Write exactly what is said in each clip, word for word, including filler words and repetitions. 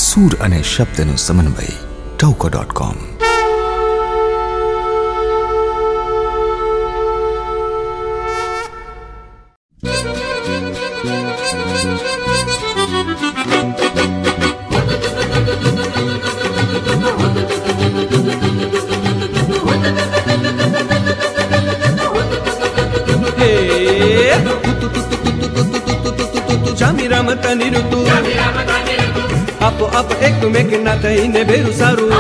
સૂર અને શબ્દનો સમન્વય ટૌકો ડોટ કોમ. જામી રમતની ઋતુ આપો આપ એકમેકના થઈને ભેરું સારું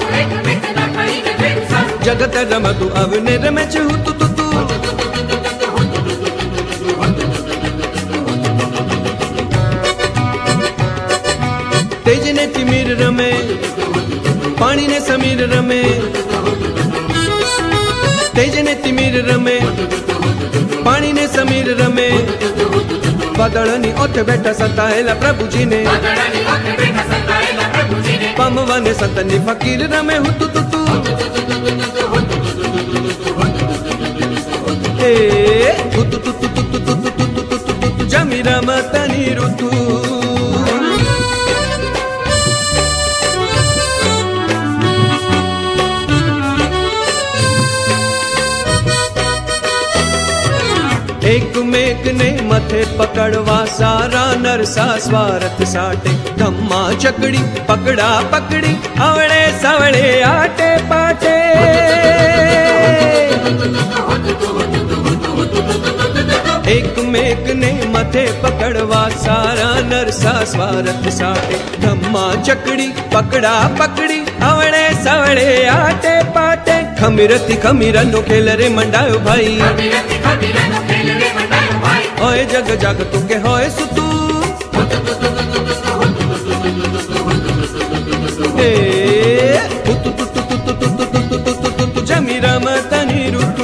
જગત રમતું આવને રમે છે હું તું તું તું તેજને તિમિર રમે પાણીને સમીર રમે તેજને તિમિર રમે પાણીને સમીર રમે વાદળની ઓઠે બેઠા સંતાયેલા પ્રભુજીને પામવાને સંતની ફકીર રમે હું તું તું તું એ હું તું તું તું તું તું તું તું તું તું તું જામી રમતની ઋતુ એકમેકને મથે પકડવા સારા નરસા સ્વાર્થ સાટે ધમ્મા ચકડી પકડા પકડી આવડે સવડે આટે પાટે એકમેકને મથે પકડવા સારા નરસા સ્વાર્થ સાટે ધમ્મા ચકડી પકડા પકડી આવડે સવડે આટે પાટે ખમીરથી ખમીરનો ખેલ રે મંડાયો ભાઈ હોય જગ જાગતું કે હોય સુતું હે તું તું તું તું તું તું તું તું તું તું તું જામી રમતની ઋતુ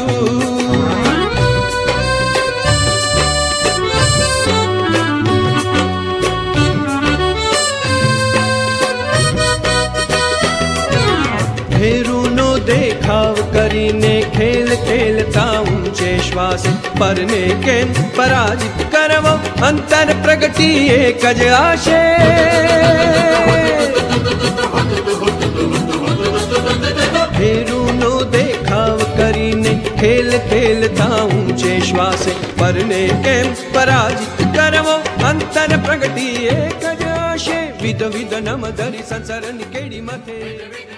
ભેરુનો દેખાવ કરીને ખેલ ખેલતા ઊંચે શ્વાસ પરને કેમ પરાજિત કરવો અંતર પ્રગટી એક જ આશે ભેરુનો દેખાવ કરીને ખેલ ખેલતા ઊંચે શ્વાસે પરને કેમ પરાજિત કરવો અંતર પ્રગટી એક જ આશે વિધ વિધ નમ ધરી સંસારની કેડી માથે